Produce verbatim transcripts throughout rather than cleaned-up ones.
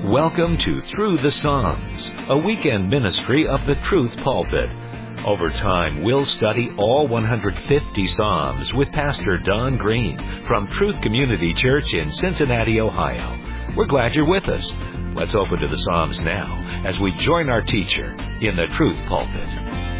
Welcome to Through the Psalms, a weekend ministry of the Truth Pulpit. Over time, we'll study all one hundred fifty Psalms with Pastor Don Green from Truth Community Church in Cincinnati, Ohio. We're glad you're with us. Let's open to the Psalms now as we join our teacher in the Truth Pulpit.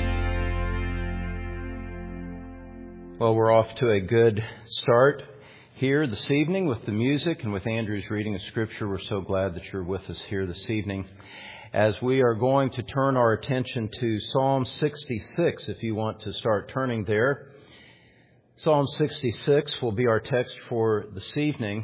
Well, we're off to a good start here this evening with the music and with Andrew's reading of Scripture. We're so glad that you're with us here this evening as we are going to turn our attention to Psalm sixty-six, if you want to start turning there. Psalm sixty-six will be our text for this evening.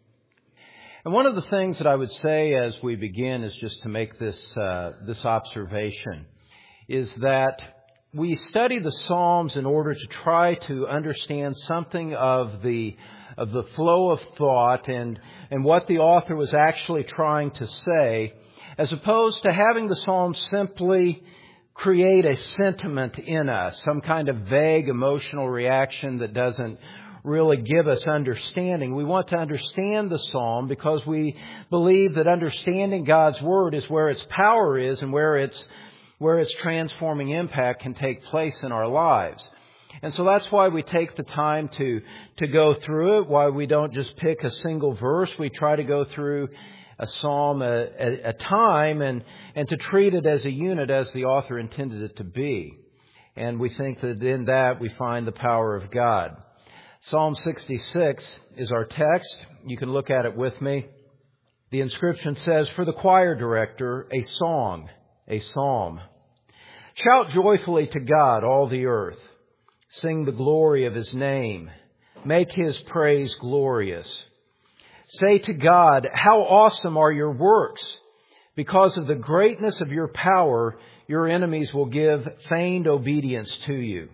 And one of the things that I would say as we begin is just to make this uh, this observation, is that we study the Psalms in order to try to understand something of the of the flow of thought and, and what the author was actually trying to say, as opposed to having the Psalms simply create a sentiment in us, some kind of vague emotional reaction that doesn't really give us understanding. We want to understand the Psalm because we believe that understanding God's Word is where its power is and where its where its transforming impact can take place in our lives. And so that's why we take the time to, to go through it, why we don't just pick a single verse. We try to go through a psalm at a, a time and, and to treat it as a unit as the author intended it to be. And we think that in that we find the power of God. Psalm sixty-six is our text. You can look at it with me. The inscription says, "For the choir director, a song, a psalm. Shout joyfully to God, all the earth. Sing the glory of His name. Make His praise glorious. Say to God, how awesome are your works! Because of the greatness of your power, your enemies will give feigned obedience to you.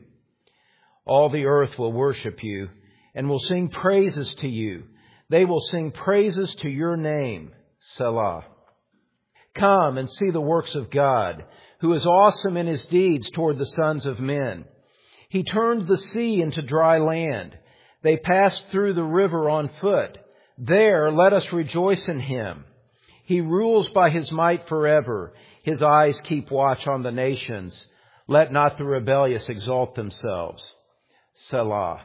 All the earth will worship you and will sing praises to you. They will sing praises to your name, Selah. Come and see the works of God, who is awesome in His deeds toward the sons of men. He turned the sea into dry land. They passed through the river on foot. There, let us rejoice in Him. He rules by His might forever. His eyes keep watch on the nations. Let not the rebellious exalt themselves. Selah.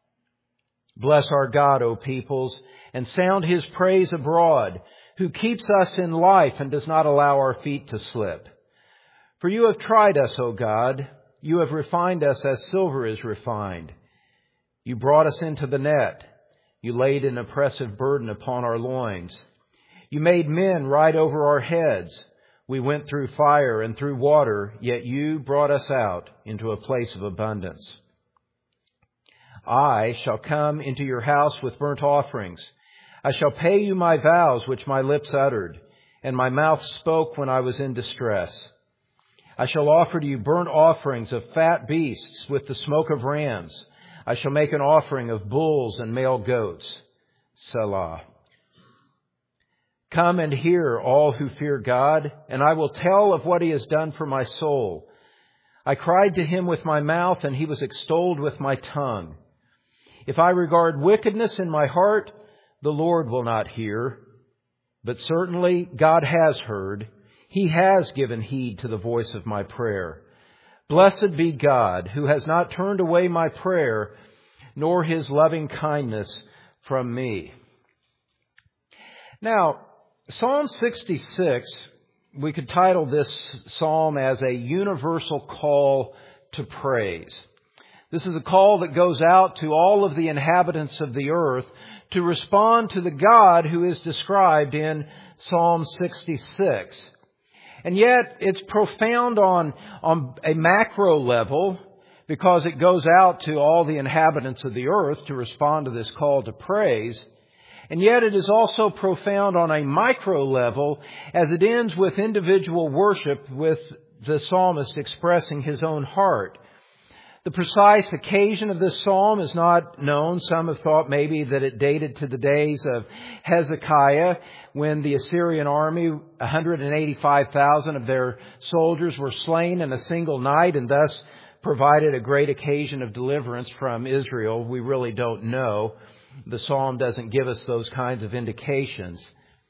Bless our God, O peoples, and sound His praise abroad, who keeps us in life and does not allow our feet to slip. For you have tried us, O God. You have refined us as silver is refined. You brought us into the net. You laid an oppressive burden upon our loins. You made men ride over our heads. We went through fire and through water, yet you brought us out into a place of abundance. I shall come into your house with burnt offerings. I shall pay you my vows which my lips uttered, and my mouth spoke when I was in distress. I shall offer to you burnt offerings of fat beasts with the smoke of rams. I shall make an offering of bulls and male goats. Selah. Come and hear, all who fear God, and I will tell of what He has done for my soul. I cried to Him with my mouth, and He was extolled with my tongue. If I regard wickedness in my heart, the Lord will not hear. But certainly God has heard. He has given heed to the voice of my prayer. Blessed be God, who has not turned away my prayer, nor His loving kindness from me." Now, Psalm sixty-six, we could title this psalm as a universal call to praise. This is a call that goes out to all of the inhabitants of the earth to respond to the God who is described in Psalm sixty-six. And yet it's profound on, on a macro level because it goes out to all the inhabitants of the earth to respond to this call to praise. And yet it is also profound on a micro level as it ends with individual worship, with the psalmist expressing his own heart. The precise occasion of this psalm is not known. Some have thought maybe that it dated to the days of Hezekiah, when the Assyrian army, one hundred eighty-five thousand of their soldiers, were slain in a single night and thus provided a great occasion of deliverance from Israel. We really don't know. The psalm doesn't give us those kinds of indications.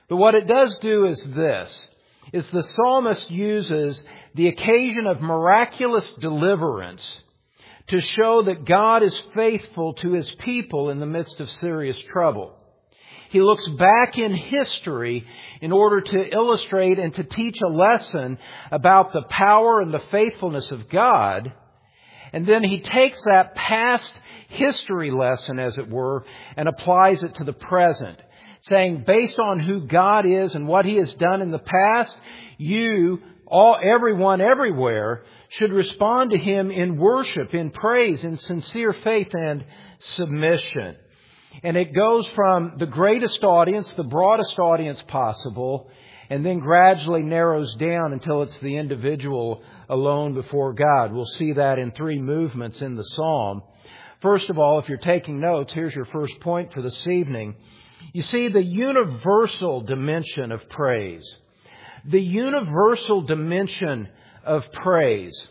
But what it does do is this, is the psalmist uses the occasion of miraculous deliverance to show that God is faithful to His people in the midst of serious trouble. He looks back in history in order to illustrate and to teach a lesson about the power and the faithfulness of God. And then he takes that past history lesson, as it were, and applies it to the present, saying, based on who God is and what He has done in the past, you, all, everyone, everywhere, should respond to Him in worship, in praise, in sincere faith and submission. And it goes from the greatest audience, the broadest audience possible, and then gradually narrows down until it's the individual alone before God. We'll see that in three movements in the psalm. First of all, if you're taking notes, here's your first point for this evening. You see the universal dimension of praise. The universal dimension of praise.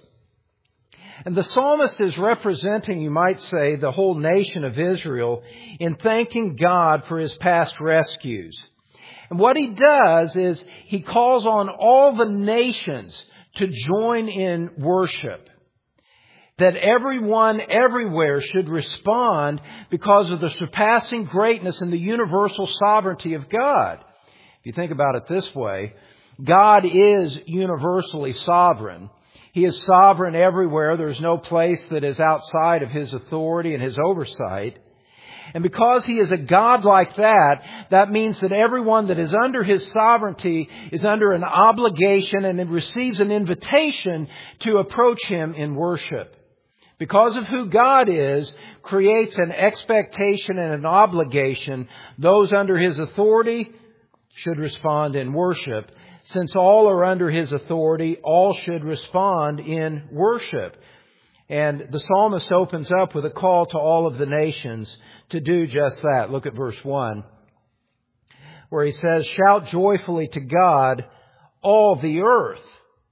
And the psalmist is representing, you might say, the whole nation of Israel in thanking God for His past rescues. And what he does is he calls on all the nations to join in worship. That everyone everywhere should respond because of the surpassing greatness and the universal sovereignty of God. If you think about it this way, God is universally sovereign. He is sovereign everywhere. There's no place that is outside of His authority and His oversight. And because He is a God like that, that means that everyone that is under His sovereignty is under an obligation and receives an invitation to approach Him in worship. Because of who God is, creates an expectation and an obligation. Those under His authority should respond in worship. Since all are under His authority, all should respond in worship. And the psalmist opens up with a call to all of the nations to do just that. Look at verse one, where he says, "Shout joyfully to God, all the earth."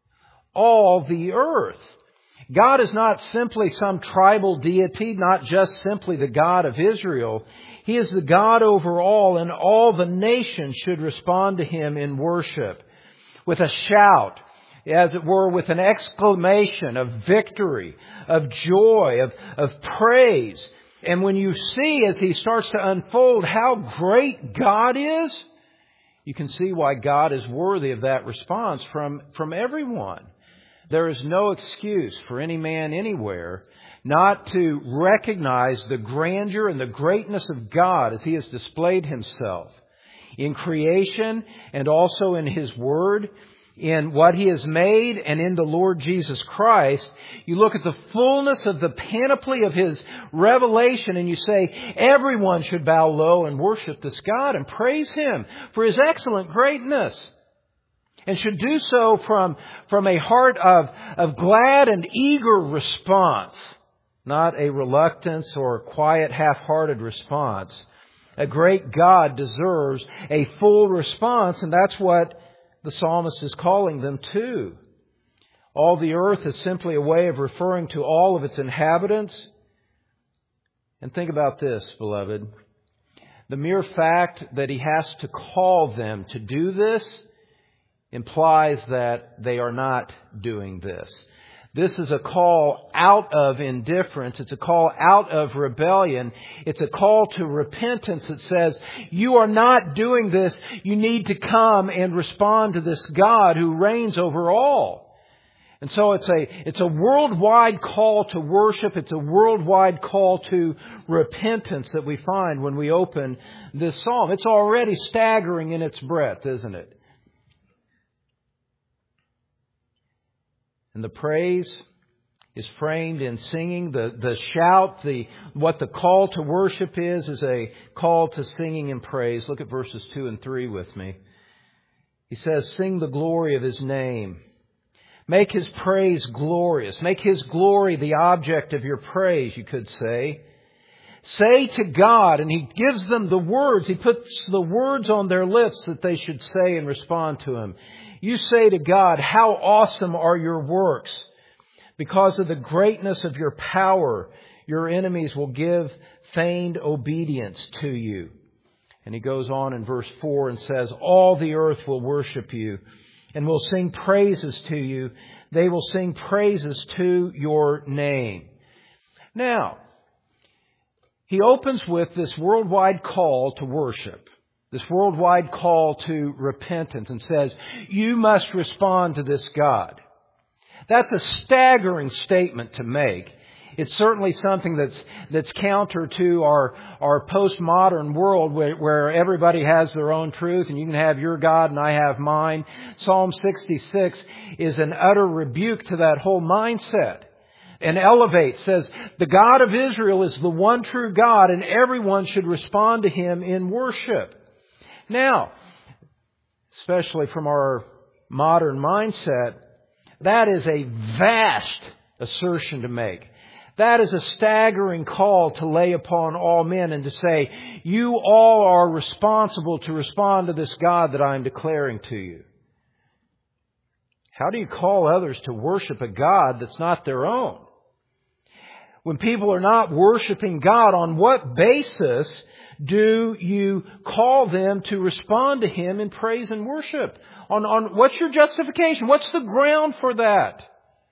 All the earth. God is not simply some tribal deity, not just simply the God of Israel. He is the God over all, and all the nations should respond to Him in worship. With a shout, as it were, with an exclamation of victory, of joy, of, of praise. And when you see, as he starts to unfold, how great God is, you can see why God is worthy of that response from, from everyone. There is no excuse for any man anywhere not to recognize the grandeur and the greatness of God as He has displayed Himself in creation and also in His Word, in what He has made and in the Lord Jesus Christ. You look at the fullness of the panoply of His revelation and you say, everyone should bow low and worship this God and praise Him for His excellent greatness. And should do so from, from a heart of, of glad and eager response, not a reluctance or quiet, half-hearted response. A great God deserves a full response, and that's what the psalmist is calling them to. All the earth is simply a way of referring to all of its inhabitants. And think about this, beloved. The mere fact that he has to call them to do this implies that they are not doing this. This is a call out of indifference. It's a call out of rebellion. It's a call to repentance that says, you are not doing this. You need to come and respond to this God who reigns over all. And so it's a, it's a worldwide call to worship. It's a worldwide call to repentance that we find when we open this psalm. It's already staggering in its breadth, isn't it? And the praise is framed in singing. The, the shout, the, what the call to worship is, is a call to singing and praise. Look at verses two and three with me. He says, sing the glory of His name. Make His praise glorious. Make His glory the object of your praise, you could say. Say to God, and He gives them the words. He puts the words on their lips that they should say and respond to Him. You say to God, how awesome are your works. Because of the greatness of your power, your enemies will give feigned obedience to you. And he goes on in verse four and says, all the earth will worship you and will sing praises to you. They will sing praises to your name. Now, he opens with this worldwide call to worship, this worldwide call to repentance, and says, you must respond to this God. That's a staggering statement to make. It's certainly something that's that's counter to our our postmodern world where, where everybody has their own truth and you can have your God and I have mine. Psalm sixty-six is an utter rebuke to that whole mindset. And Elevate says the God of Israel is the one true God and everyone should respond to Him in worship. Now, especially from our modern mindset, that is a vast assertion to make. That is a staggering call to lay upon all men and to say, you all are responsible to respond to this God that I am declaring to you. How do you call others to worship a God that's not their own? When people are not worshiping God, on what basis do you call them to respond to Him in praise and worship? On, on what's your justification? What's the ground for that?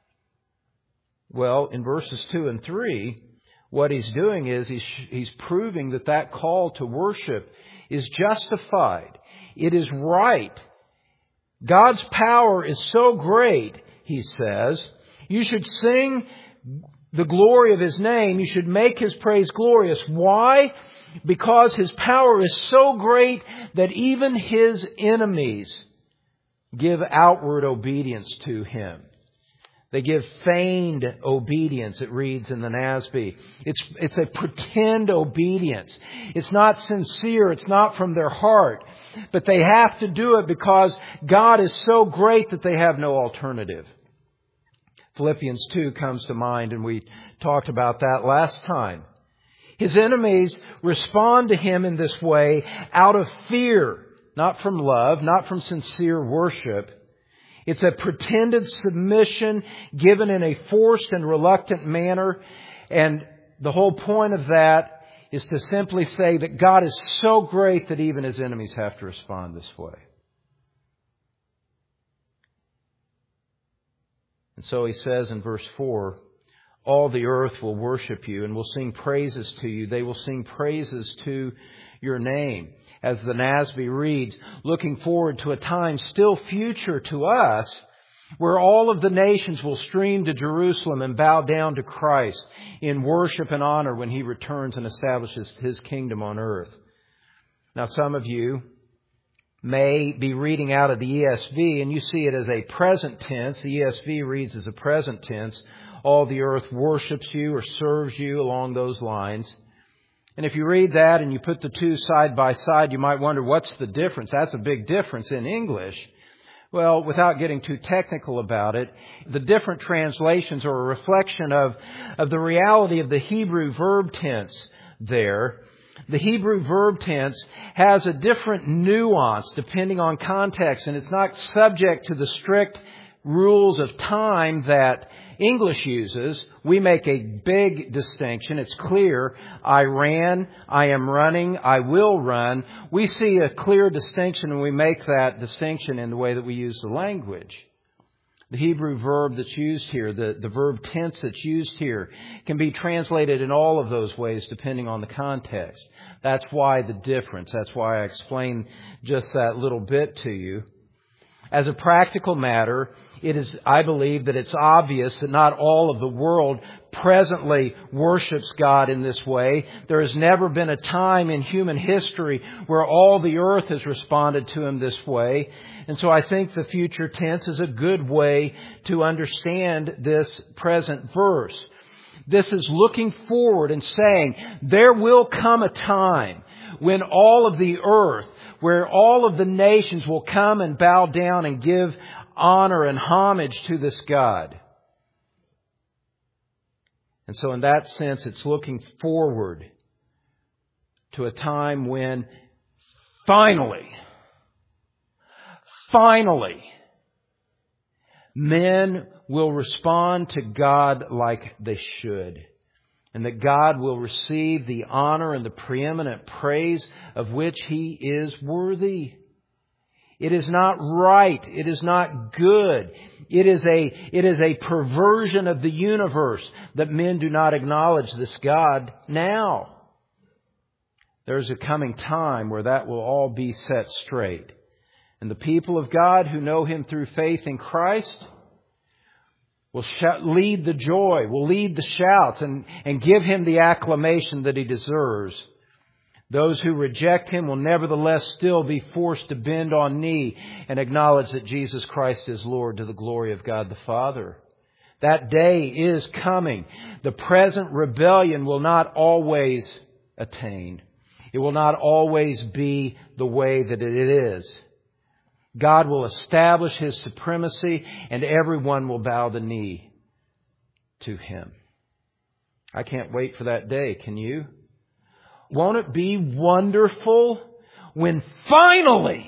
Well, in verses two and three, what he's doing is he's, he's proving that that call to worship is justified. It is right. God's power is so great, he says, you should sing the glory of His name. You should make His praise glorious. Why? Because His power is so great that even His enemies give outward obedience to Him. They give feigned obedience, it reads in the N A S B. It's, it's a pretend obedience. It's not sincere. It's not from their heart. But they have to do it because God is so great that they have no alternative. Philippians two comes to mind, and we talked about that last time. His enemies respond to Him in this way out of fear, not from love, not from sincere worship. It's a pretended submission given in a forced and reluctant manner. And the whole point of that is to simply say that God is so great that even His enemies have to respond this way. And so he says in verse four, all the earth will worship you and will sing praises to you. They will sing praises to your name. As the N A S B reads, looking forward to a time still future to us where all of the nations will stream to Jerusalem and bow down to Christ in worship and honor when He returns and establishes His kingdom on earth. Now, some of you may be reading out of the E S V and you see it as a present tense. The E S V reads as a present tense. All the earth worships you or serves you, along those lines. And if you read that and you put the two side by side, you might wonder, what's the difference? That's a big difference in English. Well, without getting too technical about it, the different translations are a reflection of, of the reality of the Hebrew verb tense there. The Hebrew verb tense has a different nuance depending on context, and it's not subject to the strict rules of time that English uses. We make a big distinction. It's clear. I ran, I am running, I will run. We see a clear distinction and we make that distinction in the way that we use the language. The Hebrew verb that's used here, the, the verb tense that's used here, can be translated in all of those ways depending on the context. That's why the difference. That's why I explained just that little bit to you. As a practical matter, it is, I believe, that it's obvious that not all of the world presently worships God in this way. There has never been a time in human history where all the earth has responded to Him this way. And so I think the future tense is a good way to understand this present verse. This is looking forward and saying there will come a time when all of the earth, where all of the nations will come and bow down and give honor and homage to this God. And so in that sense, it's looking forward to a time when finally, finally, men will respond to God like they should. and that God will receive the honor and the preeminent praise of which He is worthy. It is not right. It is not good. It is a, it is a perversion of the universe that men do not acknowledge this God now. There's a coming time where that will all be set straight. And the people of God who know Him through faith in Christ will shout, lead the joy, will lead the shouts, and, and give Him the acclamation that He deserves. Those who reject Him will nevertheless still be forced to bend on knee and acknowledge that Jesus Christ is Lord, to the glory of God the Father. That day is coming. The present rebellion will not always attain. It will not always be the way that it is. God will establish His supremacy, and everyone will bow the knee to Him. I can't wait for that day. Can you? Won't it be wonderful when finally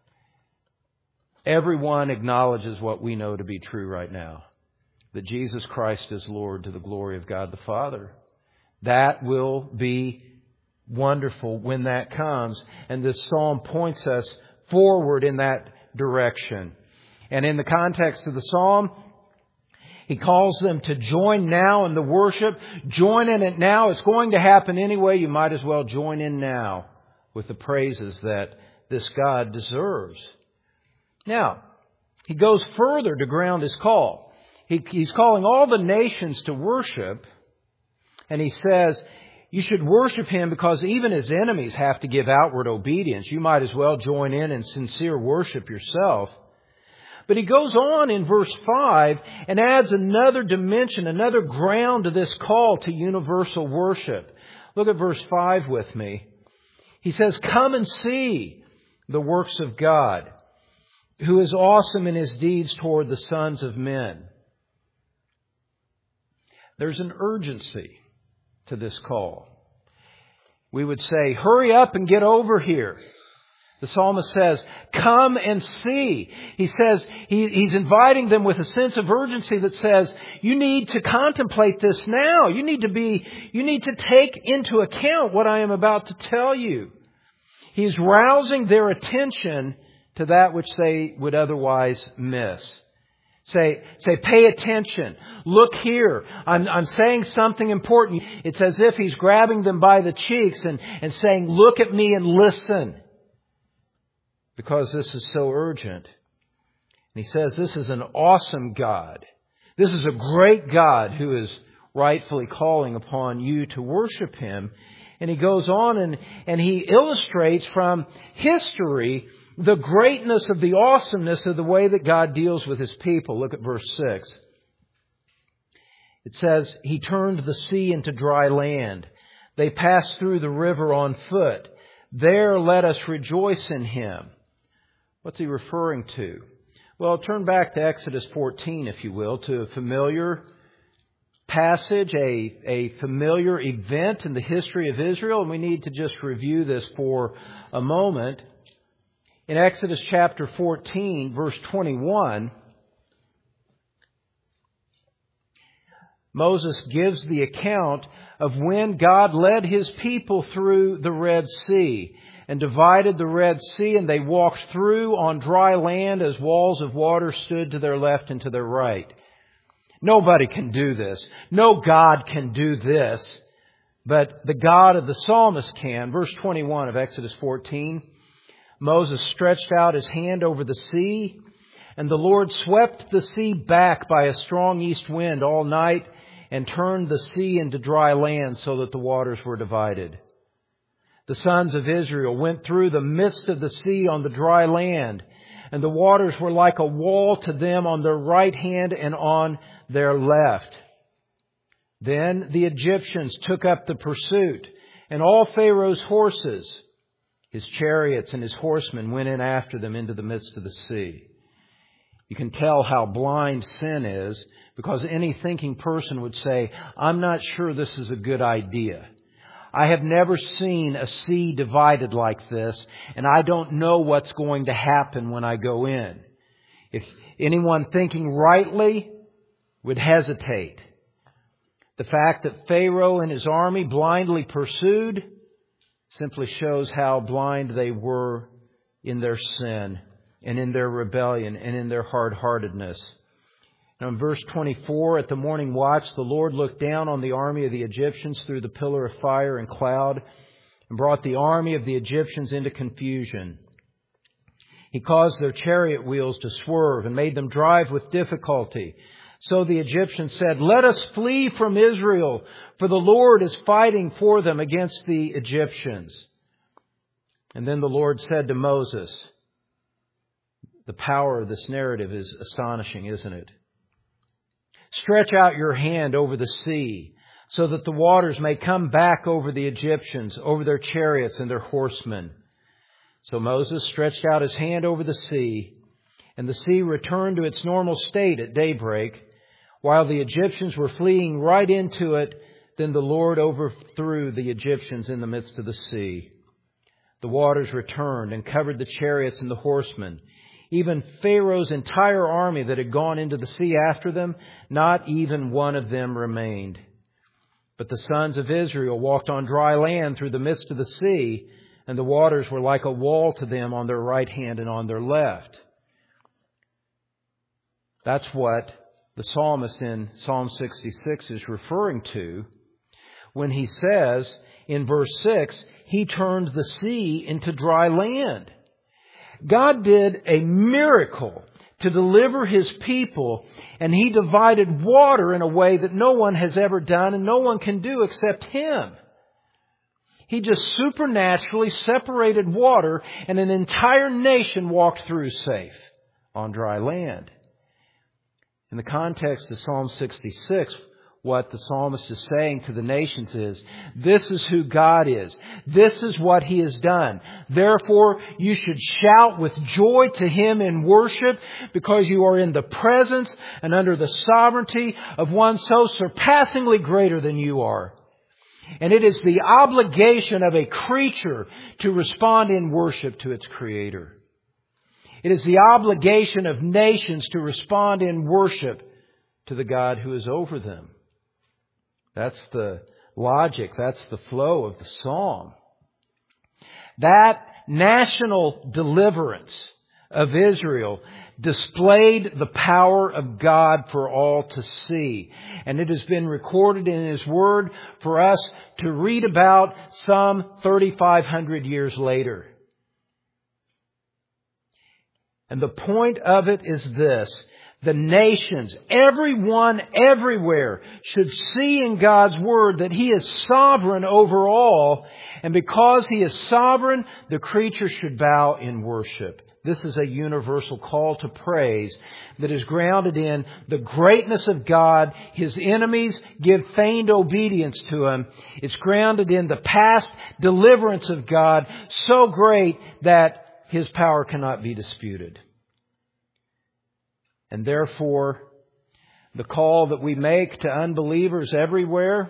everyone acknowledges what we know to be true right now? That Jesus Christ is Lord, to the glory of God the Father. That will be wonderful when that comes. And this psalm points us forward in that direction. And in the context of the psalm, he calls them to join now in the worship. Join in it now. It's going to happen anyway. You might as well join in now with the praises that this God deserves. Now, he goes further to ground his call. He, he's calling all the nations to worship. And he says, you should worship Him because even His enemies have to give outward obedience. You might as well join in in sincere worship yourself. But he goes on in verse five and adds another dimension, another ground to this call to universal worship. Look at verse five with me. He says, come and see the works of God, who is awesome in His deeds toward the sons of men. There's an urgency to this call. We would say, hurry up and get over here. The psalmist says, come and see. He says, he, he's inviting them with a sense of urgency that says, you need to contemplate this now. You need to be, you need to take into account what I am about to tell you. He's rousing their attention to that which they would otherwise miss. Say, say, pay attention. Look here. I'm, I'm saying something important. It's as if he's grabbing them by the cheeks and, and saying, look at me and listen. Because this is so urgent. And he says this is an awesome God. This is a great God who is rightfully calling upon you to worship Him. And he goes on and, and he illustrates from history the greatness of the awesomeness of the way that God deals with His people. Look at verse six. It says, He turned the sea into dry land. They passed through the river on foot. There let us rejoice in Him. What's he referring to? Well, turn back to Exodus fourteen, if you will, to a familiar passage, a, a familiar event in the history of Israel. And we need to just review this for a moment. In Exodus chapter fourteen, verse twenty-one, Moses gives the account of when God led His people through the Red Sea and divided the Red Sea, and they walked through on dry land as walls of water stood to their left and to their right. Nobody can do this. No God can do this. But the God of the psalmist can. Verse twenty-one of Exodus fourteen, Moses stretched out his hand over the sea, and the Lord swept the sea back by a strong east wind all night and turned the sea into dry land so that the waters were divided. The sons of Israel went through the midst of the sea on the dry land, and the waters were like a wall to them on their right hand and on their left. Then the Egyptians took up the pursuit, and all Pharaoh's horses, his chariots and his horsemen went in after them into the midst of the sea. You can tell how blind sin is, because any thinking person would say, I'm not sure this is a good idea. I have never seen a sea divided like this, and I don't know what's going to happen when I go in. If anyone thinking rightly would hesitate. The fact that Pharaoh and his army blindly pursued simply shows how blind they were in their sin and in their rebellion and in their hard-heartedness. Now in verse twenty-four, at the morning watch, the Lord looked down on the army of the Egyptians through the pillar of fire and cloud and brought the army of the Egyptians into confusion. He caused their chariot wheels to swerve and made them drive with difficulty. So the Egyptians said, "Let us flee from Israel, for the Lord is fighting for them against the Egyptians." And then the Lord said to Moses, the power of this narrative is astonishing, isn't it? "Stretch out your hand over the sea, so that the waters may come back over the Egyptians, over their chariots and their horsemen." So Moses stretched out his hand over the sea, and the sea returned to its normal state at daybreak. While the Egyptians were fleeing right into it, then the Lord overthrew the Egyptians in the midst of the sea. The waters returned and covered the chariots and the horsemen. Even Pharaoh's entire army that had gone into the sea after them, not even one of them remained. But the sons of Israel walked on dry land through the midst of the sea, and the waters were like a wall to them on their right hand and on their left. That's what the psalmist in Psalm sixty-six is referring to when he says in verse six, He turned the sea into dry land. God did a miracle to deliver His people, and He divided water in a way that no one has ever done and no one can do except Him. He just supernaturally separated water, and an entire nation walked through safe on dry land. In the context of Psalm sixty-six, what the psalmist is saying to the nations is, this is who God is. This is what He has done. Therefore, you should shout with joy to Him in worship, because you are in the presence and under the sovereignty of one so surpassingly greater than you are. And it is the obligation of a creature to respond in worship to its Creator. It is the obligation of nations to respond in worship to the God who is over them. That's the logic, that's the flow of the psalm. That national deliverance of Israel displayed the power of God for all to see. And it has been recorded in His Word for us to read about some thirty-five hundred years later. And the point of it is this: the nations, everyone, everywhere, should see in God's Word that He is sovereign over all. And because He is sovereign, the creature should bow in worship. This is a universal call to praise that is grounded in the greatness of God. His enemies give feigned obedience to Him. It's grounded in the past deliverance of God, so great that His power cannot be disputed. And therefore, the call that we make to unbelievers everywhere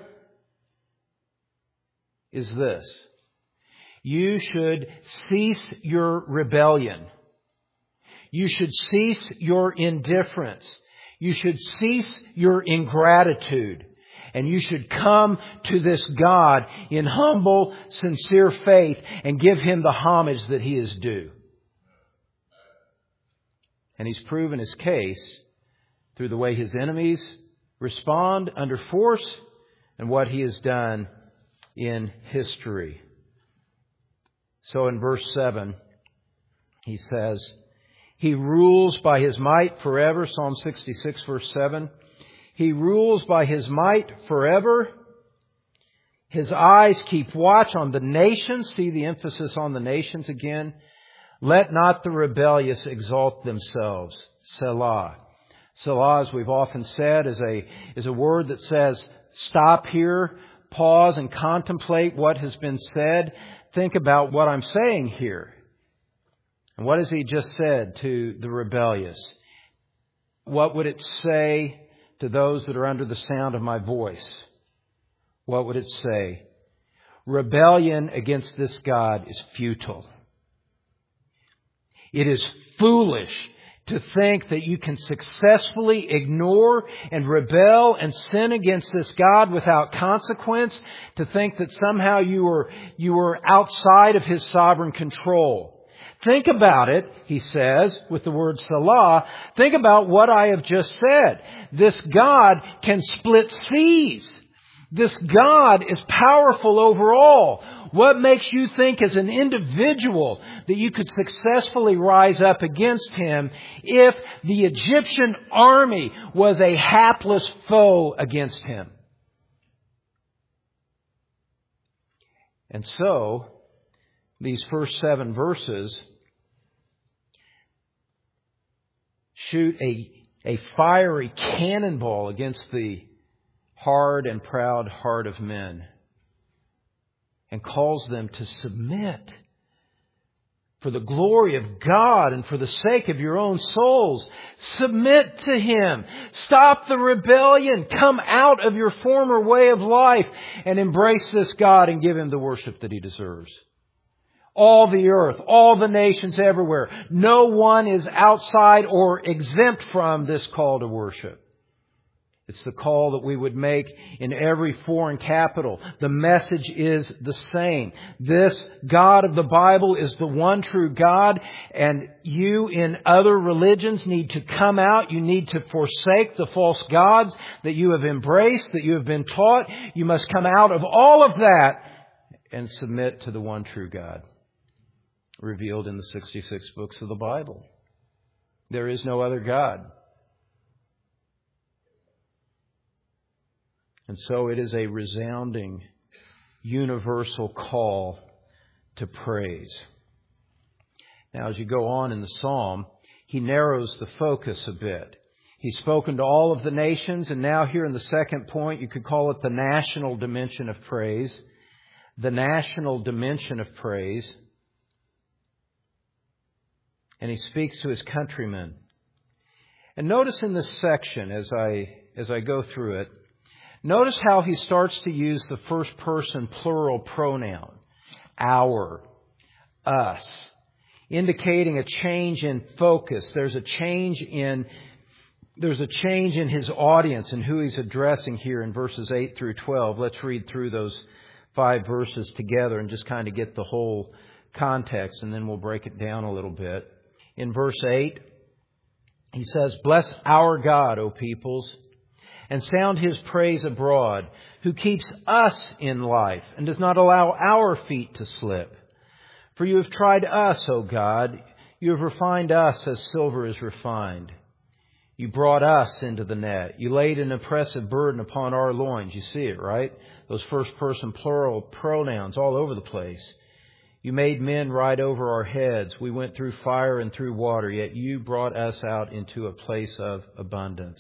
is this: you should cease your rebellion. You should cease your indifference. You should cease your ingratitude. And you should come to this God in humble, sincere faith and give Him the homage that He is due. And He's proven His case through the way His enemies respond under force and what He has done in history. So in verse seven, he says, He rules by His might forever. Psalm sixty-six, verse seven. He rules by His might forever. His eyes keep watch on the nations. See the emphasis on the nations again. Let not the rebellious exalt themselves. Selah. Selah, as we've often said, is a, is a word that says, stop here, pause and contemplate what has been said. Think about what I'm saying here. And what has He just said to the rebellious? What would it say to those that are under the sound of my voice? What would it say? Rebellion against this God is futile. It is foolish To think that you can successfully ignore and rebel and sin against this God without consequence. To think that somehow you were, you were outside of His sovereign control. Think about it, he says, with the word Salah. Think about what I have just said. This God can split seas. This God is powerful over all. What makes you think as an individual that you could successfully rise up against Him if the Egyptian army was a hapless foe against Him? And so, these first seven verses shoot a, a fiery cannonball against the hard and proud heart of men and calls them to submit for the glory of God and for the sake of your own souls. Submit to Him. Stop the rebellion. Come out of your former way of life and embrace this God and give Him the worship that He deserves. All the earth, all the nations everywhere. No one is outside or exempt from this call to worship. It's the call that we would make in every foreign capital. The message is the same. This God of the Bible is the one true God, and you in other religions need to come out. You need to forsake the false gods that you have embraced, that you have been taught. You must come out of all of that and submit to the one true God, revealed in the sixty-six books of the Bible. There is no other God. And so it is a resounding, universal call to praise. Now, as you go on in the psalm, he narrows the focus a bit. He's spoken to all of the nations, and now here in the second point, you could call it the national dimension of praise. The national dimension of praise. And he speaks to his countrymen. And notice in this section, as I, as I go through it, notice how he starts to use the first person plural pronoun. Our, us, indicating a change in focus. There's a change in, there's a change in his audience and who he's addressing here in verses eight through twelve. Let's read through those five verses together and just kind of get the whole context, and then we'll break it down a little bit. In verse eight, he says, "Bless our God, O peoples, and sound His praise abroad, who keeps us in life and does not allow our feet to slip. For you have tried us, O God. You have refined us as silver is refined. You brought us into the net. You laid an oppressive burden upon our loins." You see it, right? Those first person plural pronouns all over the place. "You made men ride over our heads. We went through fire and through water, yet you brought us out into a place of abundance."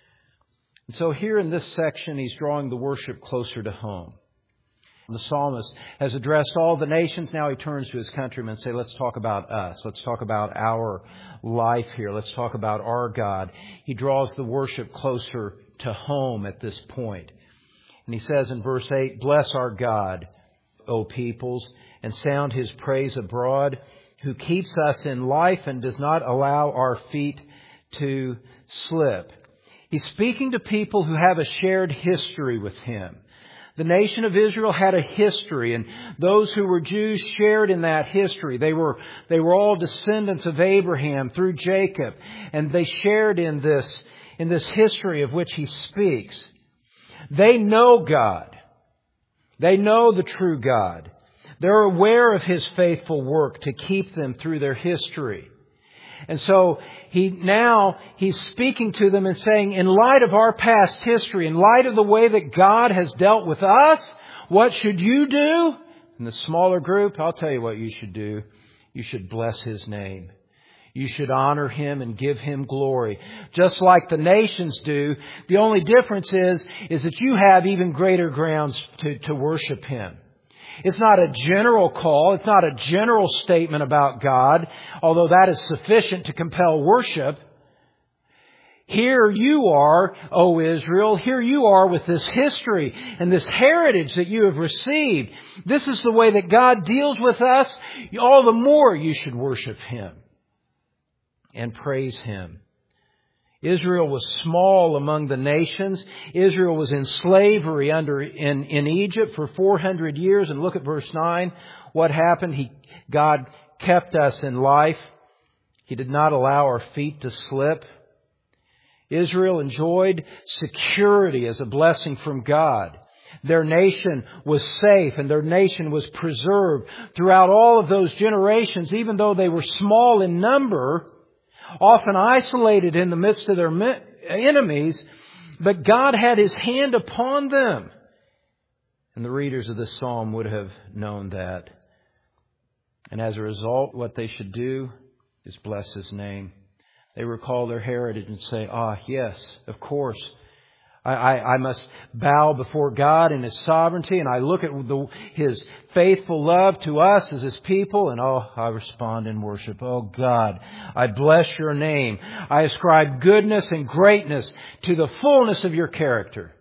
And so here in this section, he's drawing the worship closer to home. The psalmist has addressed all the nations. Now he turns to his countrymen and says, let's talk about us. Let's talk about our life here. Let's talk about our God. He draws the worship closer to home at this point. And he says in verse eight, "Bless our God, O peoples, and sound His praise abroad, who keeps us in life and does not allow our feet to slip." He's speaking to people who have a shared history with Him. The nation of Israel had a history, and those who were Jews shared in that history. They were, they were all descendants of Abraham through Jacob, and they shared in this, in this history of which he speaks. They know God. They know the true God. They're aware of His faithful work to keep them through their history. And so he now he's speaking to them and saying, in light of our past history, in light of the way that God has dealt with us, what should you do? In the smaller group, I'll tell you what you should do. You should bless His name. You should honor Him and give Him glory. Just like the nations do. The only difference is, is that you have even greater grounds to, to worship Him. It's not a general call. It's not a general statement about God, although that is sufficient to compel worship. Here you are, O Israel, here you are with this history and this heritage that you have received. This is the way that God deals with us. All the more you should worship Him. and praise Him. Israel was small among the nations. Israel was in slavery under in, in Egypt for four hundred years. And look at verse nine. What happened? He, God kept us in life. He did not allow our feet to slip. Israel enjoyed security as a blessing from God. Their nation was safe and their nation was preserved throughout all of those generations, even though they were small in number, often isolated in the midst of their enemies. But God had His hand upon them. And the readers of this psalm would have known that. And as a result, what they should do is bless His name. They recall their heritage and say, ah, yes, of course. I, I, I must bow before God in His sovereignty, and I look at the, His faithful love to us as His people, and oh, I respond in worship. Oh God, I bless Your name. I ascribe goodness and greatness to the fullness of Your character.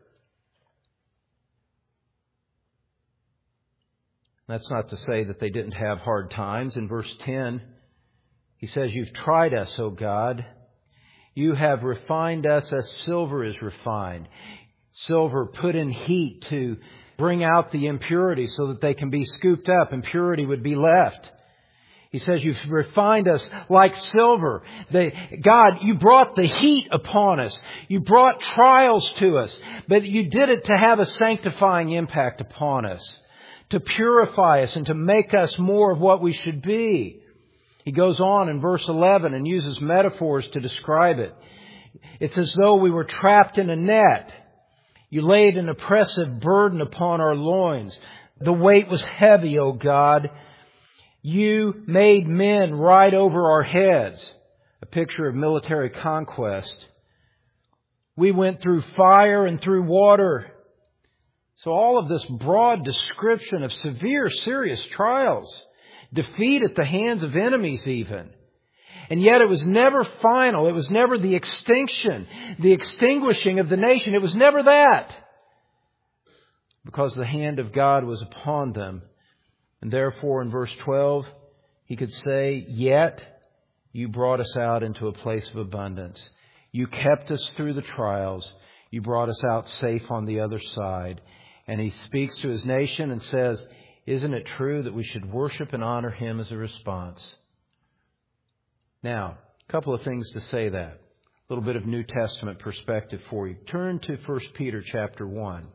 That's not to say that they didn't have hard times. In verse ten, He says, You've tried us, O God. You have refined us as silver is refined. Silver put in heat to bring out the impurity so that they can be scooped up. Impurity would be left. He says, You've refined us like silver. The, God, You brought the heat upon us. You brought trials to us. But You did it to have a sanctifying impact upon us, to purify us and to make us more of what we should be. He goes on in verse eleven and uses metaphors to describe it. It's as though we were trapped in a net. You laid an oppressive burden upon our loins. The weight was heavy, O God. You made men ride over our heads. A picture of military conquest. We went through fire and through water. So all of this broad description of severe, serious trials. Defeat at the hands of enemies even. And yet it was never final. It was never the extinction, the extinguishing of the nation. It was never that. Because the hand of God was upon them. And therefore in verse twelve, he could say, Yet You brought us out into a place of abundance. You kept us through the trials. You brought us out safe on the other side. And he speaks to his nation and says, Isn't it true that we should worship and honor Him as a response? Now, a couple of things to say that. A little bit of New Testament perspective for you. Turn to First Peter chapter one.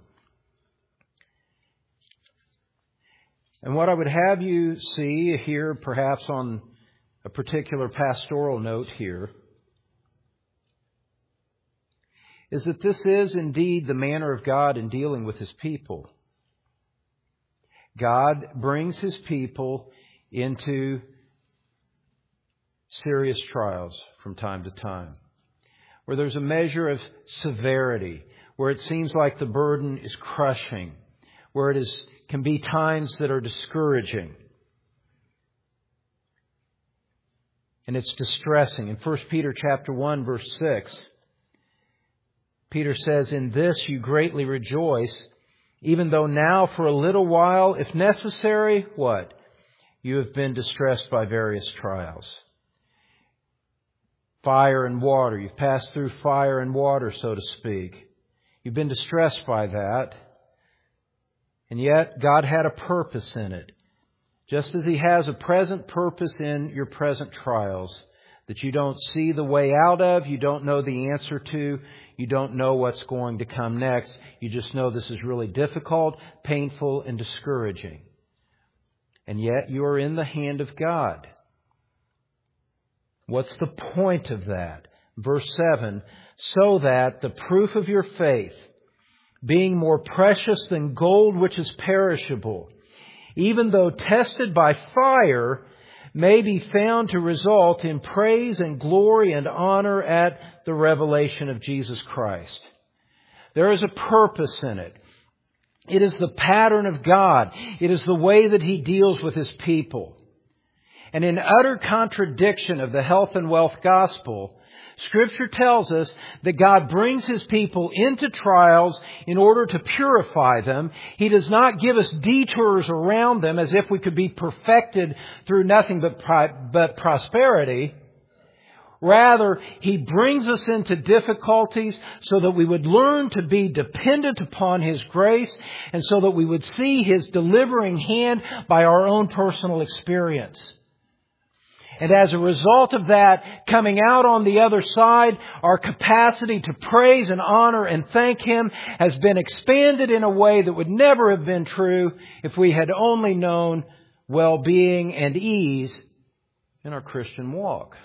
And what I would have you see here, perhaps on a particular pastoral note here, is that this is indeed the manner of God in dealing with His people. God brings His people into serious trials from time to time, where there's a measure of severity, where it seems like the burden is crushing, where it is can be times that are discouraging. And it's distressing. In First Peter chapter one, verse six, Peter says, In this you greatly rejoice, even though now for a little while, if necessary, what? You have been distressed by various trials. Fire and water. You've passed through fire and water, so to speak. You've been distressed by that. And yet, God had a purpose in it. Just as He has a present purpose in your present trials that you don't see the way out of, you don't know the answer to, you don't know what's going to come next. You just know this is really difficult, painful, and discouraging. And yet you are in the hand of God. What's the point of that? Verse seven, so that the proof of your faith, being more precious than gold which is perishable, even though tested by fire, may be found to result in praise and glory and honor at the revelation of Jesus Christ. There is a purpose in it. It is the pattern of God. It is the way that He deals with His people. And in utter contradiction of the health and wealth gospel, Scripture tells us that God brings His people into trials in order to purify them. He does not give us detours around them as if we could be perfected through nothing but, but prosperity. Rather, He brings us into difficulties so that we would learn to be dependent upon His grace and so that we would see His delivering hand by our own personal experience. And as a result of that, coming out on the other side, our capacity to praise and honor and thank Him has been expanded in a way that would never have been true if we had only known well-being and ease in our Christian walk.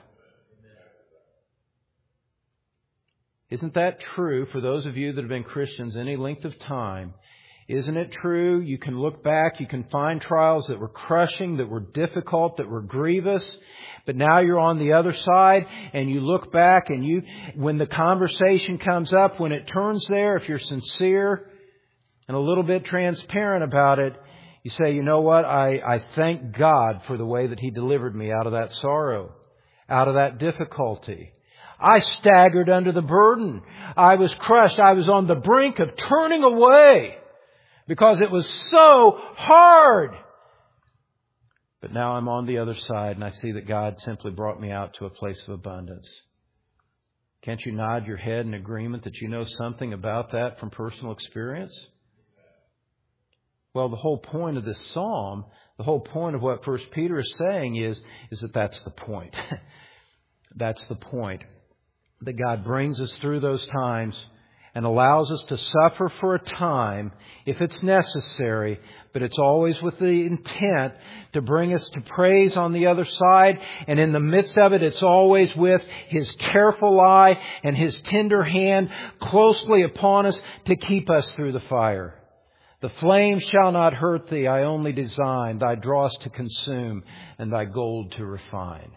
Isn't that true for those of you that have been Christians any length of time? Isn't it true? You can look back, you can find trials that were crushing, that were difficult, that were grievous. But now you're on the other side and you look back and you, when the conversation comes up, when it turns there, if you're sincere and a little bit transparent about it, you say, you know what? I, I thank God for the way that He delivered me out of that sorrow, out of that difficulty. I staggered under the burden. I was crushed. I was on the brink of turning away because it was so hard. But now I'm on the other side and I see that God simply brought me out to a place of abundance. Can't you nod your head in agreement that you know something about that from personal experience? Well, the whole point of this psalm, the whole point of what First Peter is saying is, is that that's the point. That's the point. That God brings us through those times and allows us to suffer for a time if it's necessary, but it's always with the intent to bring us to praise on the other side. And in the midst of it, it's always with His careful eye and His tender hand closely upon us to keep us through the fire. The flame shall not hurt thee, I only design thy dross to consume and thy gold to refine.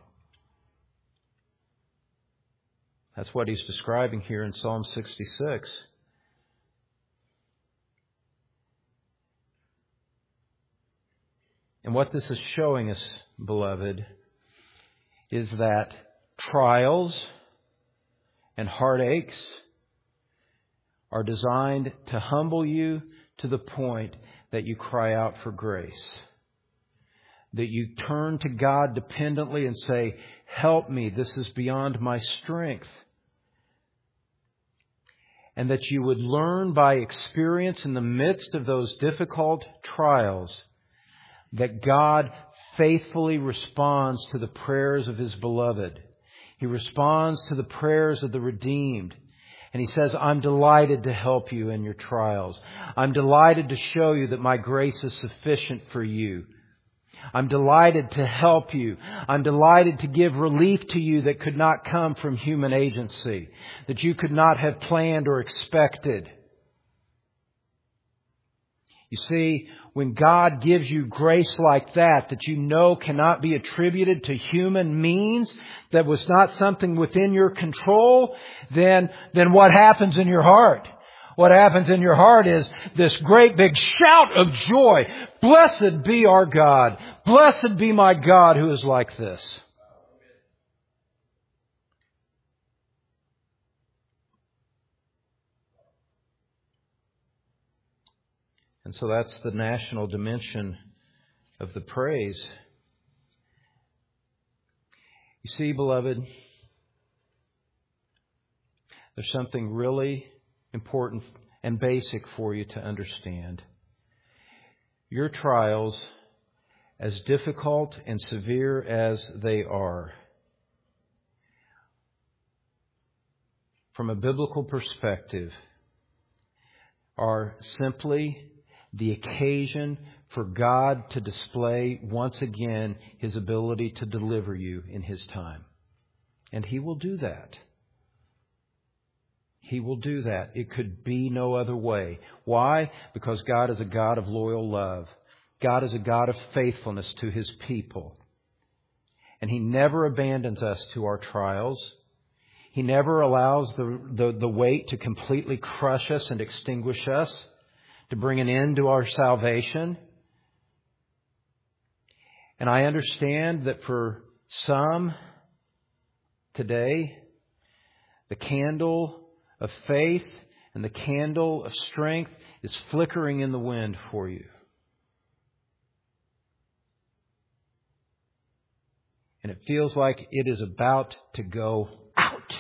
That's what he's describing here in Psalm sixty-six. And what this is showing us, beloved, is that trials and heartaches are designed to humble you to the point that you cry out for grace. That you turn to God dependently and say, help me, this is beyond my strength. And that you would learn by experience in the midst of those difficult trials that God faithfully responds to the prayers of His beloved. He responds to the prayers of the redeemed. And He says, I'm delighted to help you in your trials. I'm delighted to show you that my grace is sufficient for you. I'm delighted to help you. I'm delighted to give relief to you that could not come from human agency, that you could not have planned or expected. You see, when God gives you grace like that, that you know cannot be attributed to human means, that was not something within your control, then, then what happens in your heart? What happens in your heart is this great big shout of joy. Blessed be our God. Blessed be my God who is like this. And so that's the national dimension of the praise. You see, beloved, there's something really important and basic for you to understand. Your trials, as difficult and severe as they are, from a biblical perspective, are simply the occasion for God to display once again His ability to deliver you in His time. And He will do that. He will do that. It could be no other way. Why? Because God is a God of loyal love. God is a God of faithfulness to His people. And He never abandons us to our trials. He never allows the, the, the weight to completely crush us and extinguish us, to bring an end to our salvation. And I understand that for some today, the candle of faith and the candle of strength is flickering in the wind for you. And it feels like it is about to go out.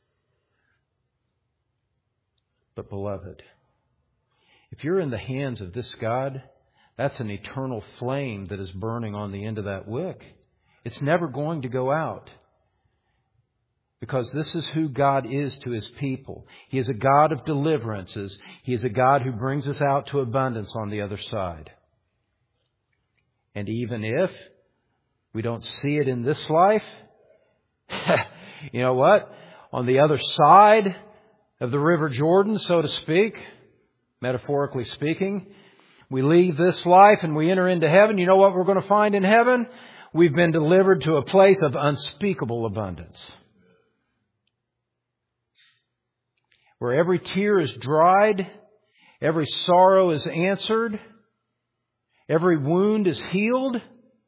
But beloved, if you're in the hands of this God, that's an eternal flame that is burning on the end of that wick. It's never going to go out. Because this is who God is to His people. He is a God of deliverances. He is a God who brings us out to abundance on the other side. And even if we don't see it in this life, you know what? On the other side of the River Jordan, so to speak, metaphorically speaking, we leave this life and we enter into heaven. You know what we're going to find in heaven? We've been delivered to a place of unspeakable abundance. Where every tear is dried, every sorrow is answered, every wound is healed.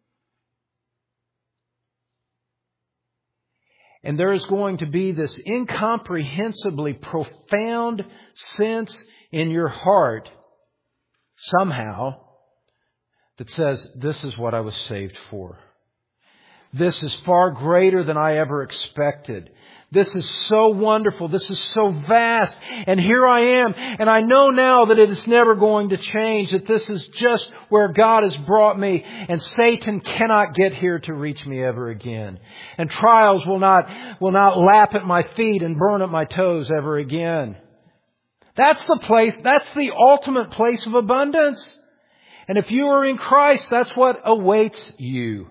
And there is going to be this incomprehensibly profound sense in your heart, somehow, that says, this is what I was saved for. This is far greater than I ever expected. This is so wonderful. This is so vast. And here I am. And I know now that it is never going to change. That this is just where God has brought me. And Satan cannot get here to reach me ever again. And trials will not, will not lap at my feet and burn at my toes ever again. That's the place, that's the ultimate place of abundance. And if you are in Christ, that's what awaits you.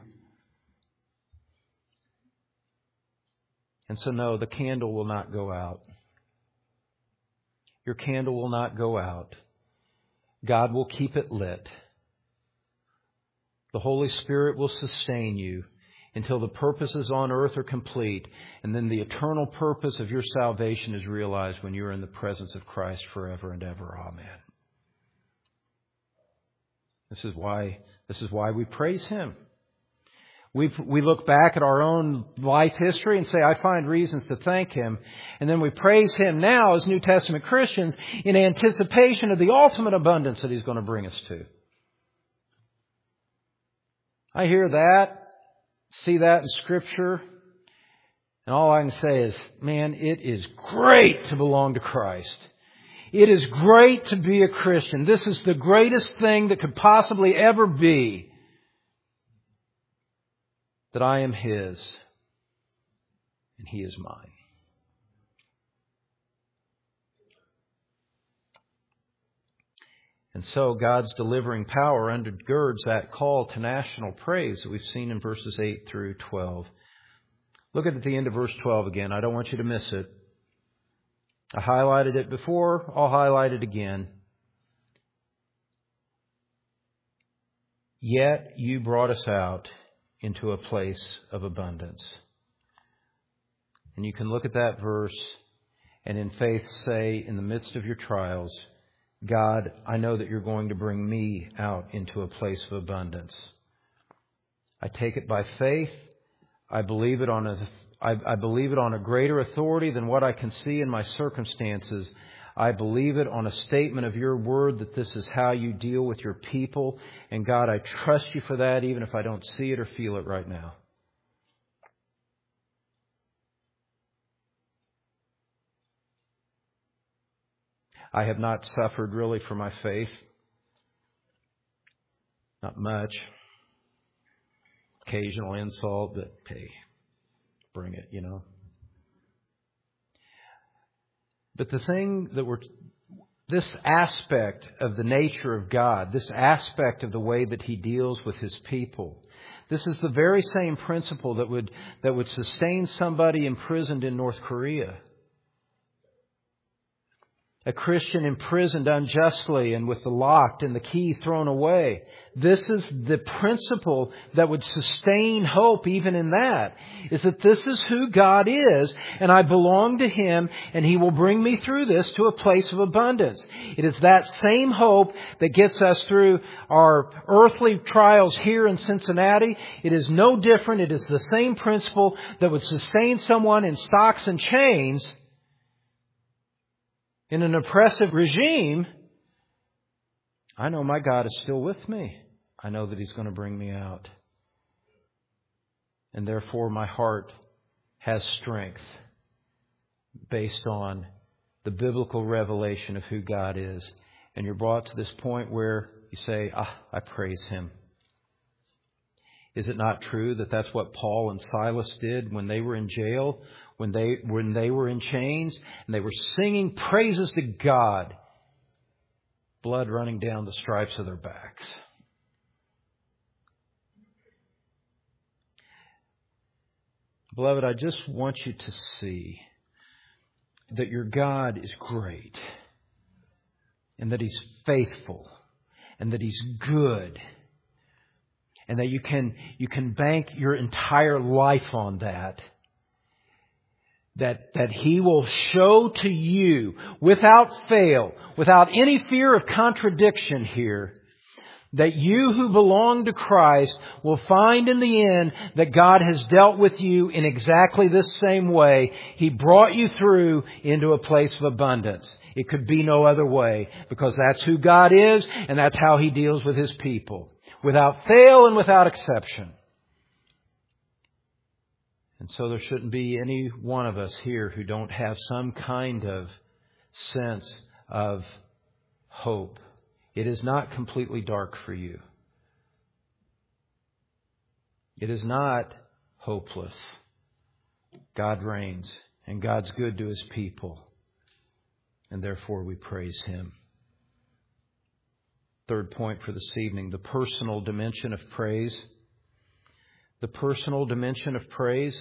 And so no, the candle will not go out. Your candle will not go out. God will keep it lit. The Holy Spirit will sustain you until the purposes on earth are complete. And then the eternal purpose of your salvation is realized when you're in the presence of Christ forever and ever. Amen. This is why, this is why we praise Him. We we look back at our own life history and say, I find reasons to thank Him. And then we praise Him now as New Testament Christians in anticipation of the ultimate abundance that He's going to bring us to. I hear that, see that in Scripture, and all I can say is, man, it is great to belong to Christ. It is great to be a Christian. This is the greatest thing that could possibly ever be. That I am His and He is mine. And so God's delivering power undergirds that call to national praise that we've seen in verses eight through twelve. Look at the end of verse twelve again. I don't want you to miss it. I highlighted it before. I'll highlight it again. Yet you brought us out into a place of abundance. And you can look at that verse and in faith say, in the midst of your trials, God, I know that you're going to bring me out into a place of abundance. I take it by faith. I believe it on a, I, I believe it on a greater authority than what I can see in my circumstances. I believe it on a statement of your word that this is how you deal with your people. And God, I trust you for that even if I don't see it or feel it right now. I have not suffered really for my faith. Not much. Occasional insult, but hey, bring it, you know. But the thing that we're, this aspect of the nature of God, this aspect of the way that He deals with His people, this is the very same principle that would, that would sustain somebody imprisoned in North Korea. A Christian imprisoned unjustly and with the lock and the key thrown away. This is the principle that would sustain hope even in that. Is that this is who God is and I belong to Him and He will bring me through this to a place of abundance. It is that same hope that gets us through our earthly trials here in Cincinnati. It is no different. It is the same principle that would sustain someone in stocks and chains in an oppressive regime. I know my God is still with me. I know that He's going to bring me out. And therefore my heart has strength based on the biblical revelation of who God is. And you're brought to this point where you say, ah, I praise Him. Is it not true that that's what Paul and Silas did when they were in jail, when they when they were in chains, and they were singing praises to God, blood running down the stripes of their backs? Beloved, I just want you to see that your God is great, and that He's faithful, and that He's good, and that you can you can bank your entire life on that. That, that He will show to you without fail, without any fear of contradiction here, that you who belong to Christ will find in the end that God has dealt with you in exactly this same way. He brought you through into a place of abundance. It could be no other way, because that's who God is, and that's how He deals with His people, without fail and without exception. And so there shouldn't be any one of us here who don't have some kind of sense of hope. It is not completely dark for you. It is not hopeless. God reigns, and God's good to His people, and therefore we praise Him. Third point for this evening, the personal dimension of praise. The personal dimension of praise.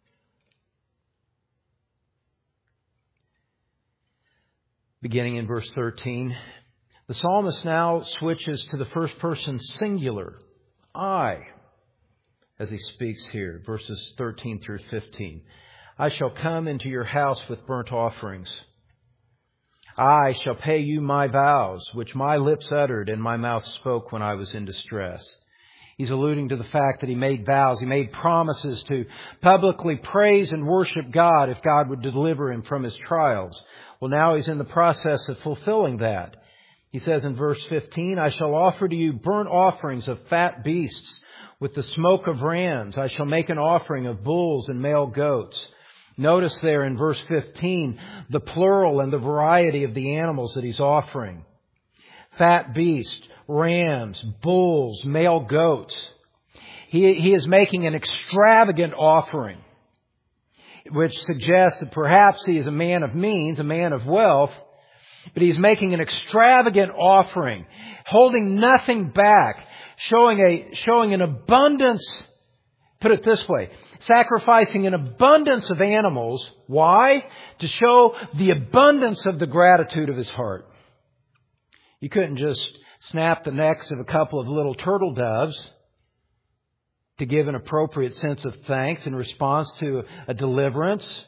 Beginning in verse thirteen, the psalmist now switches to the first person singular, I, as he speaks here, verses thirteen through fifteen. I shall come into your house with burnt offerings. I shall pay you my vows, which my lips uttered and my mouth spoke when I was in distress. He's alluding to the fact that he made vows. He made promises to publicly praise and worship God if God would deliver him from his trials. Well, now he's in the process of fulfilling that. He says in verse fifteen, I shall offer to you burnt offerings of fat beasts with the smoke of rams. I shall make an offering of bulls and male goats. Notice there in verse fifteen, the plural and the variety of the animals that he's offering. Fat beasts, rams, bulls, male goats. He, he is making an extravagant offering, which suggests that perhaps he is a man of means, a man of wealth, but he's making an extravagant offering, holding nothing back, showing a, showing an abundance, put it this way, sacrificing an abundance of animals. Why? To show the abundance of the gratitude of his heart. You couldn't just snap the necks of a couple of little turtle doves to give an appropriate sense of thanks in response to a deliverance.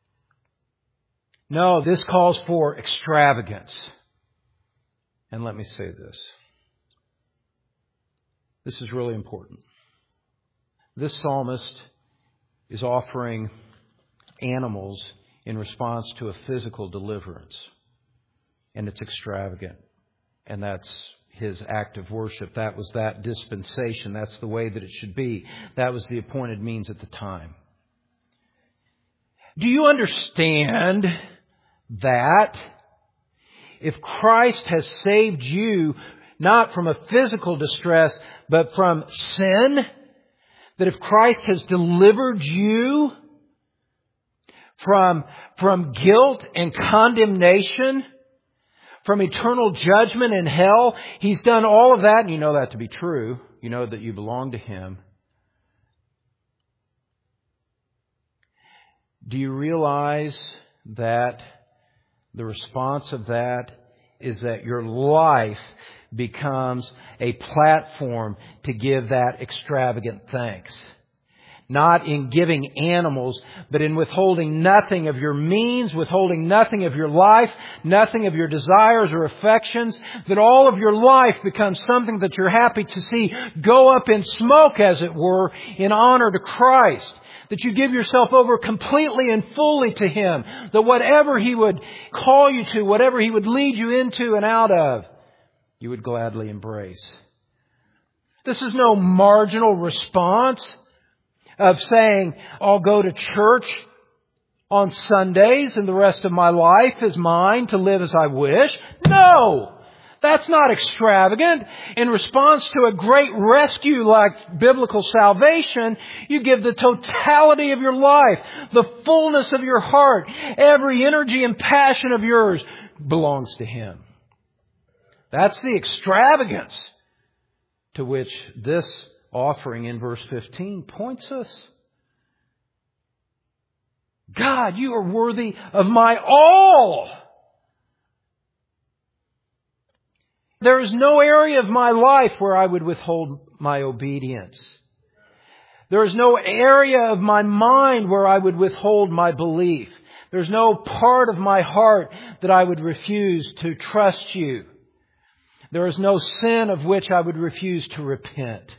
No, this calls for extravagance. And let me say this. This is really important. This psalmist is offering animals in response to a physical deliverance. And it's extravagant. And that's his act of worship. That was that dispensation. That's the way that it should be. That was the appointed means at the time. Do you understand that if Christ has saved you not from a physical distress, but from sin, that if Christ has delivered you from, from guilt and condemnation, from eternal judgment in hell, He's done all of that, and you know that to be true. You know that you belong to Him. Do you realize that the response of that is that your life becomes a platform to give that extravagant thanks? Not in giving animals, but in withholding nothing of your means, withholding nothing of your life, nothing of your desires or affections, that all of your life becomes something that you're happy to see go up in smoke, as it were, in honor to Christ. That you give yourself over completely and fully to Him. That whatever He would call you to, whatever He would lead you into and out of, you would gladly embrace. This is no marginal response. of saying, I'll go to church on Sundays and the rest of my life is mine to live as I wish. No! That's not extravagant. In response to a great rescue like biblical salvation, you give the totality of your life, the fullness of your heart, every energy and passion of yours belongs to Him. That's the extravagance to which this offering in verse fifteen points us. God, you are worthy of my all. There is no area of my life where I would withhold my obedience. There is no area of my mind where I would withhold my belief. There's no part of my heart that I would refuse to trust you. There is no sin of which I would refuse to repent.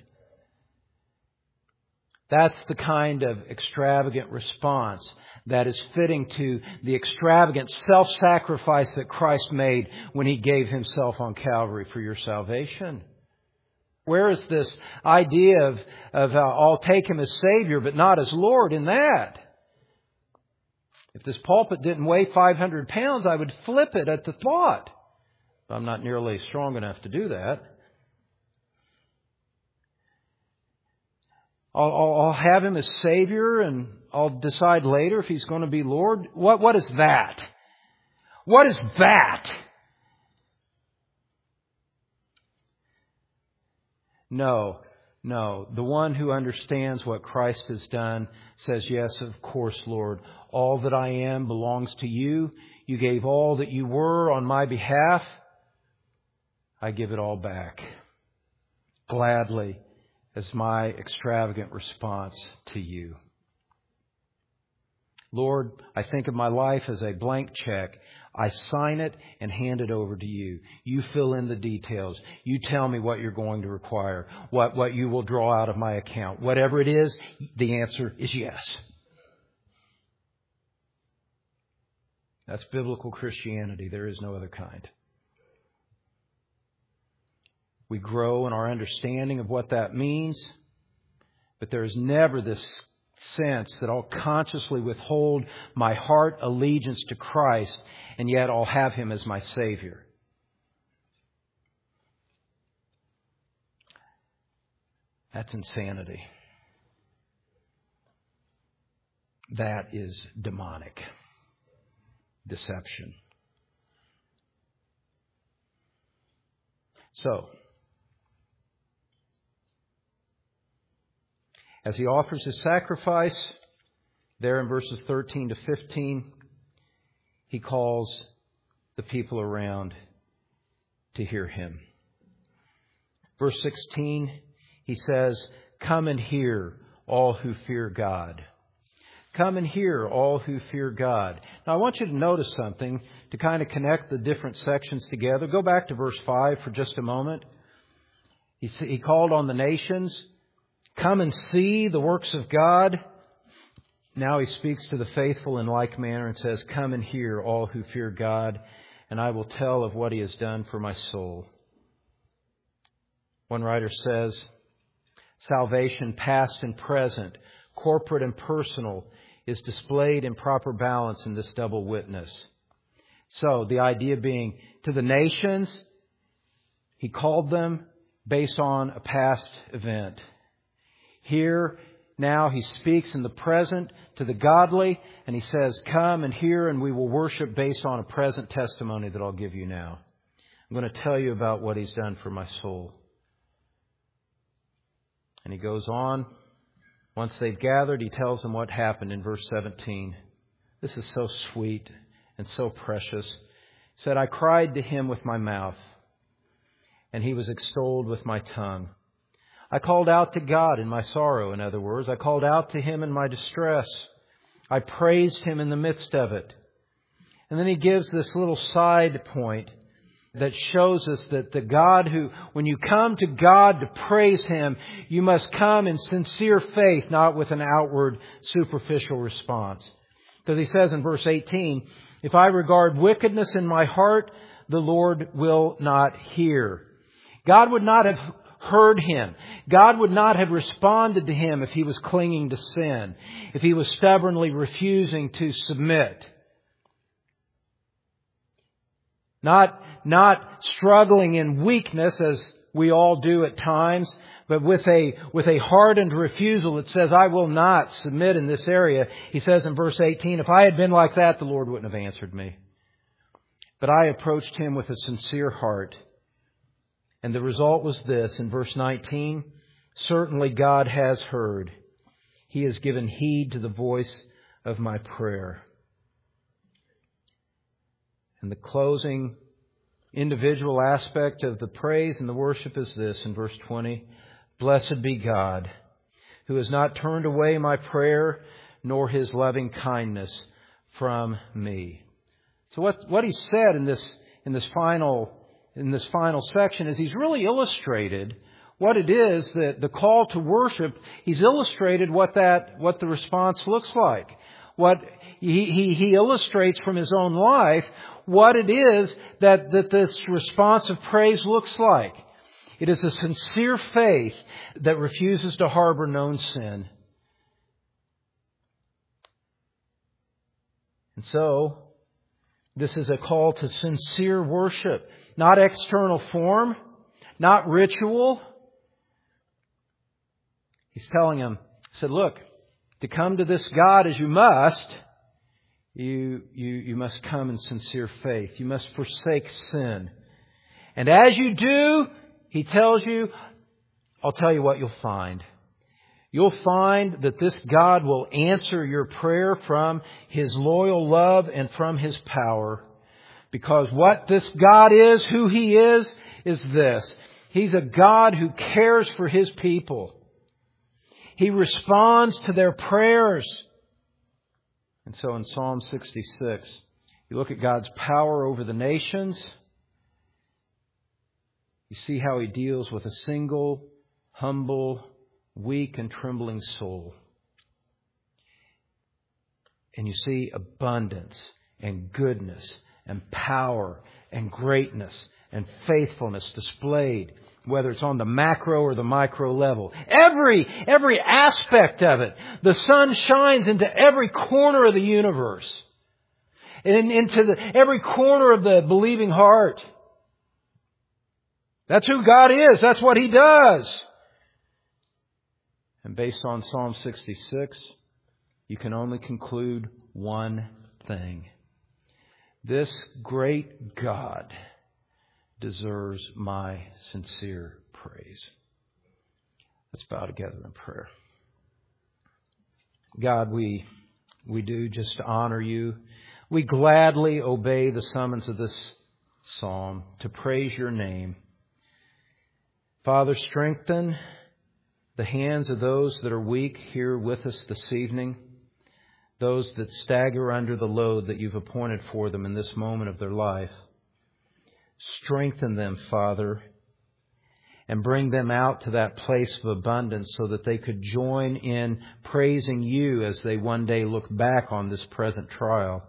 That's the kind of extravagant response that is fitting to the extravagant self-sacrifice that Christ made when He gave Himself on Calvary for your salvation. Where is this idea of, of uh, I'll take Him as Savior but not as Lord in that? If this pulpit didn't weigh five hundred pounds, I would flip it at the thought. I'm not nearly strong enough to do that. I'll, I'll, I'll have Him as Savior and I'll decide later if He's going to be Lord. What, what is that? What is that? No, no. The one who understands what Christ has done says, yes, of course, Lord. All that I am belongs to You. You gave all that You were on my behalf. I give it all back. Gladly, as my extravagant response to You. Lord, I think of my life as a blank check. I sign it and hand it over to You. You fill in the details. You tell me what You're going to require, what, what You will draw out of my account. Whatever it is, the answer is yes. That's biblical Christianity. There is no other kind. We grow in our understanding of what that means, but there is never this sense that I'll consciously withhold my heart allegiance to Christ, and yet I'll have Him as my Savior. That's insanity. That is demonic deception. So, as He offers His sacrifice, there in verses thirteen to fifteen, He calls the people around to hear Him. Verse sixteen, He says, "Come and hear, all who fear God." Come and hear, all who fear God. Now I want you to notice something to kind of connect the different sections together. Go back to verse five for just a moment. He, he called on the nations. Come and see the works of God. Now He speaks to the faithful in like manner and says, "Come and hear, all who fear God, and I will tell of what He has done for my soul." One writer says, salvation past and present, corporate and personal, is displayed in proper balance in this double witness. So the idea being, to the nations, He called them based on a past event. Here, now He speaks in the present to the godly, and He says, "Come and hear, and we will worship based on a present testimony that I'll give you now. I'm going to tell you about what He's done for my soul." And He goes on. Once they've gathered, He tells them what happened in verse seventeen. This is so sweet and so precious. He said, "I cried to Him with my mouth, and He was extolled with my tongue. I called out to God in my sorrow, in other words. I called out to Him in my distress. I praised Him in the midst of it." And then He gives this little side point that shows us that the God who, when you come to God to praise Him, you must come in sincere faith, not with an outward superficial response. Because He says in verse eighteen, "If I regard wickedness in my heart, the Lord will not hear." God would not have heard him. God would not have responded to him if he was clinging to sin, if he was stubbornly refusing to submit. Not, not struggling in weakness as we all do at times, but with a, with a hardened refusal that says, I will not submit in this area. He says in verse eighteen, if I had been like that, the Lord wouldn't have answered me. But I approached him with a sincere heart. And the result was this, in verse nineteen, certainly God has heard. He has given heed to the voice of my prayer. And the closing individual aspect of the praise and the worship is this in verse twenty. Blessed be God, who has not turned away my prayer, nor his loving kindness from me. So what, what he said in this, in this final, in this final section is he's really illustrated what it is that the call to worship, he's illustrated what that, what the response looks like. What he, he, he illustrates from his own life what it is that, that this response of praise looks like. It is a sincere faith that refuses to harbor known sin. And so, this is a call to sincere worship, not external form, not ritual. He's telling him, he said, look, to come to this God as you must, you, you, you must come in sincere faith. You must forsake sin. And as you do, he tells you, I'll tell you what you'll find. You'll find that this God will answer your prayer from His loyal love and from His power. Because what this God is, who He is, is this. He's a God who cares for His people. He responds to their prayers. And so in Psalm sixty-six, you look at God's power over the nations. You see how He deals with a single, humble, weak and trembling soul. And you see abundance and goodness and power and greatness and faithfulness displayed, whether it's on the macro or the micro level. Every, every aspect of it. The sun shines into every corner of the universe. And into the, every corner of the believing heart. That's who God is. That's what He does. And based on Psalm sixty-six, you can only conclude one thing. This great God deserves my sincere praise. Let's bow together in prayer. God, we, we do just honor You. We gladly obey the summons of this psalm to praise Your name. Father, strengthen the hands of those that are weak here with us this evening, those that stagger under the load that You've appointed for them in this moment of their life. Strengthen them, Father, and bring them out to that place of abundance so that they could join in praising You as they one day look back on this present trial.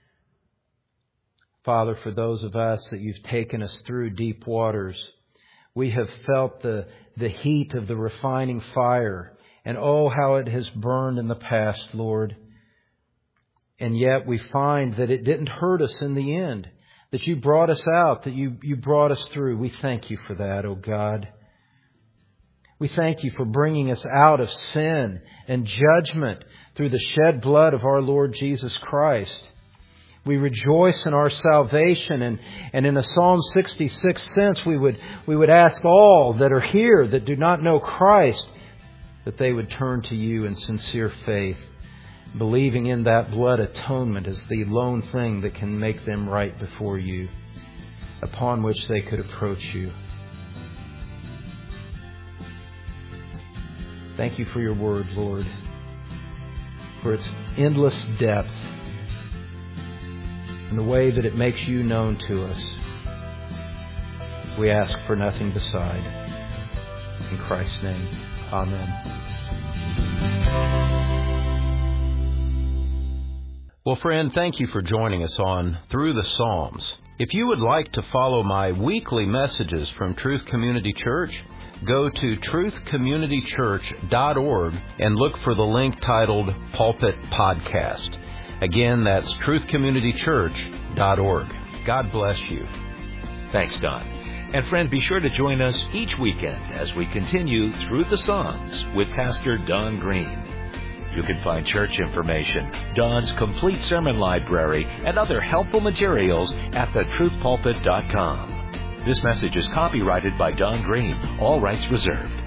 Father, for those of us that You've taken us through deep waters, we have felt the, the heat of the refining fire. And oh, how it has burned in the past, Lord. And yet we find that it didn't hurt us in the end. That You brought us out, that you, you brought us through. We thank You for that, oh God. We thank You for bringing us out of sin and judgment through the shed blood of our Lord Jesus Christ. We rejoice in our salvation, and, and in a Psalm sixty-six sense, we would, we would ask all that are here that do not know Christ that they would turn to You in sincere faith, believing in that blood atonement as the lone thing that can make them right before You, upon which they could approach You. Thank You for Your word, Lord, for its endless depth, and the way that it makes You known to us. We ask for nothing beside. In Christ's name, amen. Well, friend, thank you for joining us on Through the Psalms. If you would like to follow my weekly messages from Truth Community Church, go to truth community church dot org and look for the link titled Pulpit Podcast. Again, that's truth community church dot org. God bless you. Thanks, Don. And friend, be sure to join us each weekend as we continue through the Psalms with Pastor Don Green. You can find church information, Don's complete sermon library, and other helpful materials at the truth pulpit dot com. This message is copyrighted by Don Green, all rights reserved.